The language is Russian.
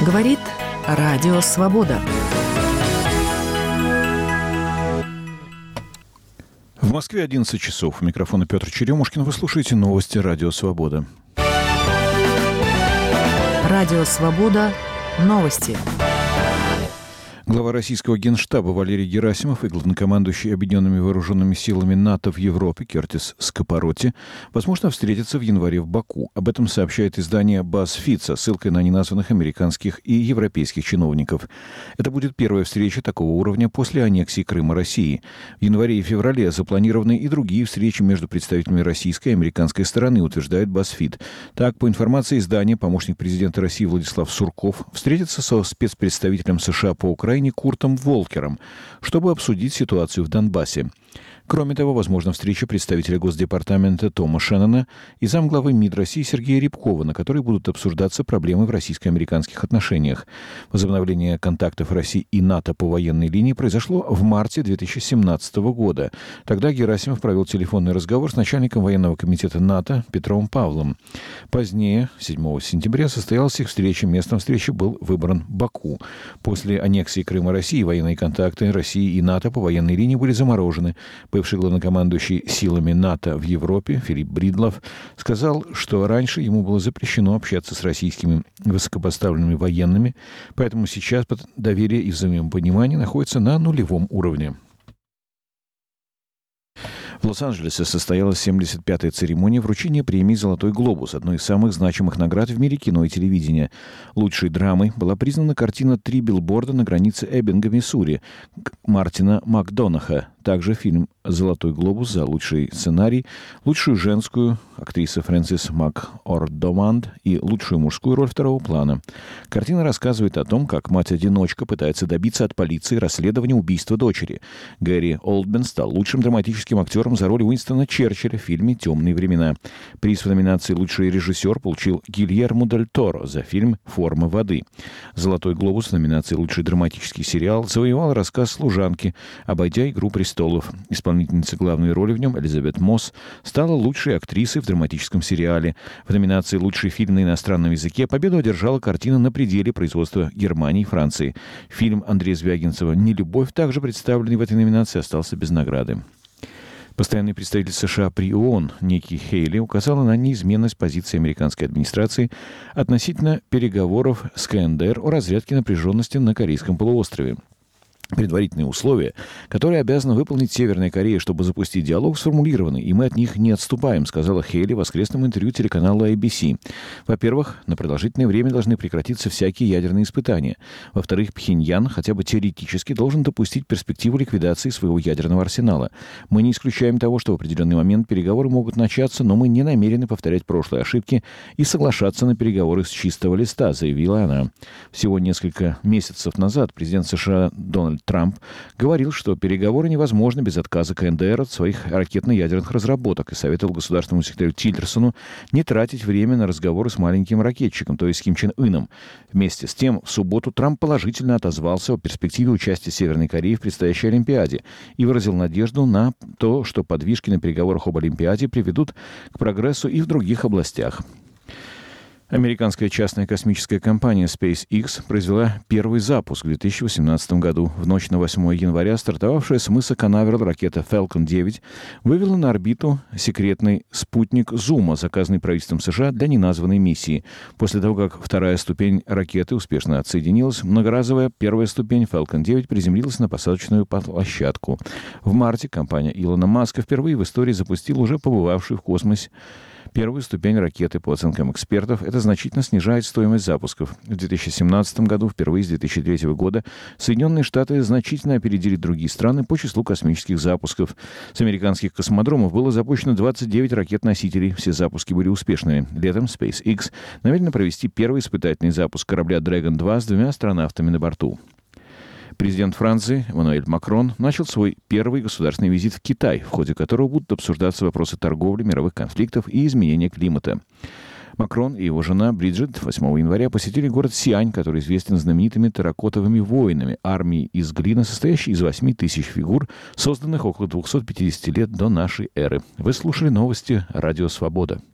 Говорит Радио Свобода. В Москве 11 часов. У микрофона Петр Черемушкин. Вы слушаете новости Радио Свобода. Радио Свобода. Новости. Глава российского генштаба Валерий Герасимов и главнокомандующий Объединенными вооруженными силами НАТО в Европе Кертис Скопороти, возможно, встретятся в январе в Баку. Об этом сообщает издание BuzzFeed со ссылкой на неназванных американских и европейских чиновников. Это будет первая встреча такого уровня после аннексии Крыма России. В январе и феврале запланированы и другие встречи между представителями российской и американской стороны, утверждает BuzzFeed. Так, по информации издания, помощник президента России Владислав Сурков встретится со спецпредставителем США по Украине Куртом Волкером, чтобы обсудить ситуацию в Донбассе. Кроме того, возможна встреча представителя Госдепартамента Тома Шеннона и замглавы МИД России Сергея Рябкова, на которой будут обсуждаться проблемы в российско-американских отношениях. Возобновление контактов России и НАТО по военной линии произошло в марте 2017 года. Тогда Герасимов провел телефонный разговор с начальником военного комитета НАТО Петром Павлом. Позднее, 7 сентября, состоялась их встреча. Местом встречи был выбран Баку. После аннексии Крыма России военные контакты России и НАТО по военной линии были заморожены. Бывший главнокомандующий силами НАТО в Европе Филипп Бридлов сказал, что раньше ему было запрещено общаться с российскими высокопоставленными военными, поэтому сейчас доверие и взаимопонимание находятся на нулевом уровне. В Лос-Анджелесе состоялась 75-я церемония вручения премии «Золотой глобус», одной из самых значимых наград в мире кино и телевидения. Лучшей драмой была признана картина «Три билборда на границе Эббинга, Миссури» Мартина Макдонаха. Также фильм «Золотой глобус» за лучший сценарий, лучшую женскую актриса Фрэнсис МакОрдоманд и лучшую мужскую роль второго плана. Картина рассказывает о том, как мать-одиночка пытается добиться от полиции расследования убийства дочери. Гэри Олдмен стал лучшим драматическим актером за роль Уинстона Черчилля в фильме «Темные времена». Приз в номинации «Лучший режиссер» получил Гильермо дель Торо за фильм «Форма воды». «Золотой глобус» в номинации «Лучший драматический сериал» завоевал рассказ «Служанки», обойдя «Игру престолов». Исполнительница главной роли в нем, Элизабет Мосс, стала лучшей актрисой в драматическом сериале. В номинации «Лучший фильм на иностранном языке» победу одержала картина «На пределе» производства Германии и Франции. Фильм Андрея Звягинцева «Нелюбовь», также представленный в этой номинации, остался без награды. Постоянный представитель США при ООН Ники Хейли указала на неизменность позиции американской администрации относительно переговоров с КНДР о разрядке напряженности на Корейском полуострове. Предварительные условия, которые обязана выполнить Северная Корея, чтобы запустить диалог, сформулированы, и мы от них не отступаем, сказала Хейли в воскресном интервью телеканала ABC. Во-первых, на продолжительное время должны прекратиться всякие ядерные испытания. Во-вторых, Пхеньян хотя бы теоретически должен допустить перспективу ликвидации своего ядерного арсенала. Мы не исключаем того, что в определенный момент переговоры могут начаться, но мы не намерены повторять прошлые ошибки и соглашаться на переговоры с чистого листа, заявила она. Всего несколько месяцев назад президент США Дональд Трамп говорил, что переговоры невозможны без отказа КНДР от своих ракетно-ядерных разработок и советовал государственному секретарю Тиллерсону не тратить время на разговоры с маленьким ракетчиком, то есть Ким Чен Ыном. Вместе с тем, в субботу Трамп положительно отозвался о перспективе участия Северной Кореи в предстоящей Олимпиаде и выразил надежду на то, что подвижки на переговорах об Олимпиаде приведут к прогрессу и в других областях. Американская частная космическая компания SpaceX произвела первый запуск в 2018 году. В ночь на 8 января стартовавшая с мыса Канаверал ракета Falcon 9 вывела на орбиту секретный спутник Зума, заказанный правительством США для неназванной миссии. После того, как вторая ступень ракеты успешно отсоединилась, многоразовая первая ступень Falcon 9 приземлилась на посадочную площадку. В марте компания Илона Маска впервые в истории запустила уже побывавшую в космосе первую ступень ракеты. По оценкам экспертов, это значительно снижает стоимость запусков. В 2017 году, впервые с 2003 года, Соединенные Штаты значительно опередили другие страны по числу космических запусков. С американских космодромов было запущено 29 ракет-носителей. Все запуски были успешными. Летом SpaceX намерена провести первый испытательный запуск корабля Dragon 2 с 2 астронавтами на борту. Президент Франции Эммануэль Макрон начал свой первый государственный визит в Китай, в ходе которого будут обсуждаться вопросы торговли, мировых конфликтов и изменения климата. Макрон и его жена Бриджит 8 января посетили город Сиань, который известен знаменитыми терракотовыми воинами, армией из глины, состоящей из 8 тысяч фигур, созданных около 250 лет до нашей эры. Вы слушали новости Радио Свобода.